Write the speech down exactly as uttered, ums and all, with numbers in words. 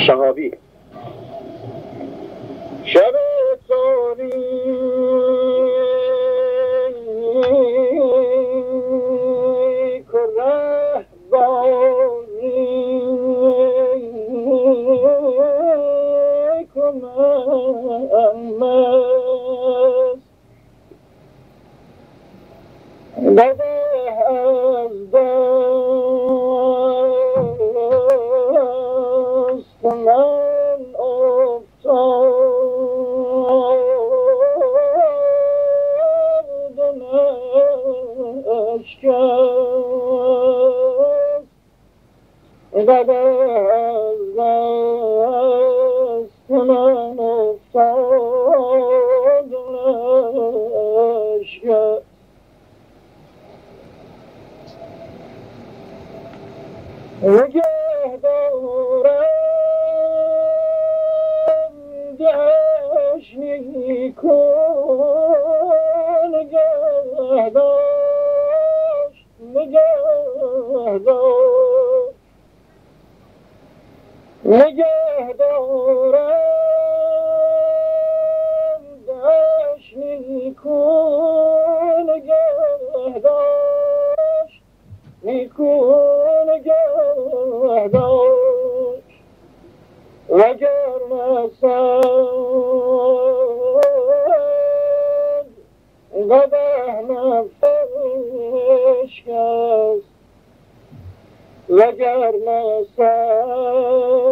شهابی. شب تاریک و رهباری کنم مست بده از دست من افتاد و نشکست بده از دست من افتاد و نشکست نگه دارم جشنی کن نگه داشت نگه داشت نگه دارم جشنی کن نگه داشت نیکون نگه داشت وگر نسد قده نفش کست وگر نسد